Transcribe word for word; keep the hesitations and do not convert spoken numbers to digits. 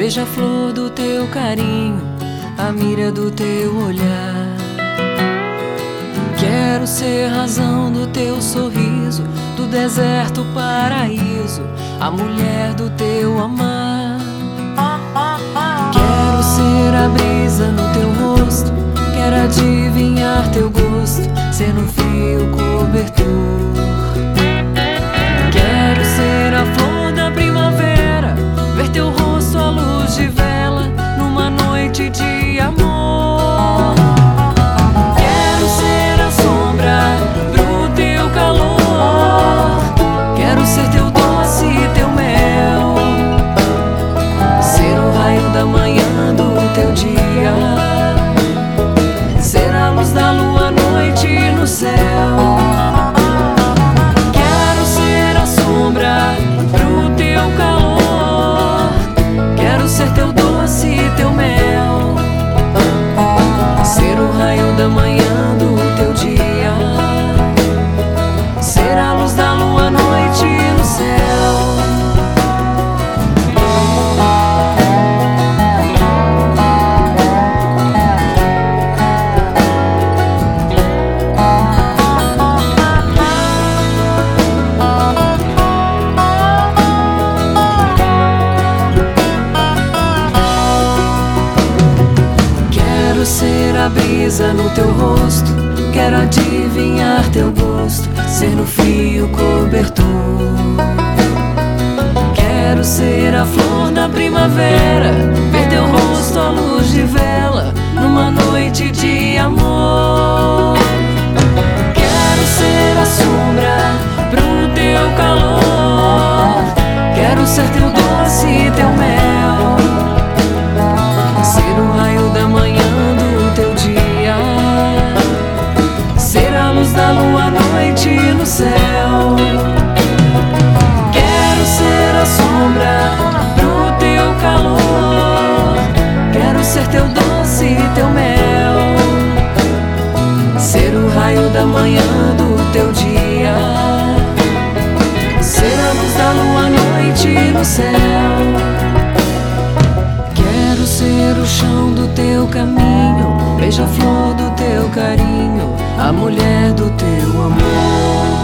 beija-flor do teu carinho, a mira do teu olhar. Quero ser razão do teu sorriso, do deserto paraíso, a mulher do teu amar. Quero ser a brisa no teu rosto, quero adivinhar teu gosto, ser no frio cobertor. Quero ser a flor da primavera, ver teu rosto à luz de vela, numa noite de amor. Quero ser a sombra pro teu calor, quero ser teu doce e teu mel, ser o raio da manhã do teu dia, ser a luz da lua à noite no céu. Quero ser a sombra pro teu calor, quero ser teu doce e teu mel, ser o raio da manhã do teu dia, ser a luz da lua à noite no céu. Quero ser a brisa no teu rosto, quero adivinhar teu gosto, ser no frio cobertor. Quero ser a flor da primavera, ver teu rosto à luz de vela, numa noite de amor. Quero ser a sombra pro teu calor, quero ser teu doce e teu mel, ser o raio da manhã do teu dia, ser a luz da lua à noite no céu. Quero ser a sombra pro teu calor, quero ser teu doce e teu mel, ser o raio da manhã do teu dia, ser a luz da lua à noite no céu. Quero ser o chão do teu caminho, beija-flor do teu carinho, a mulher do teu amor.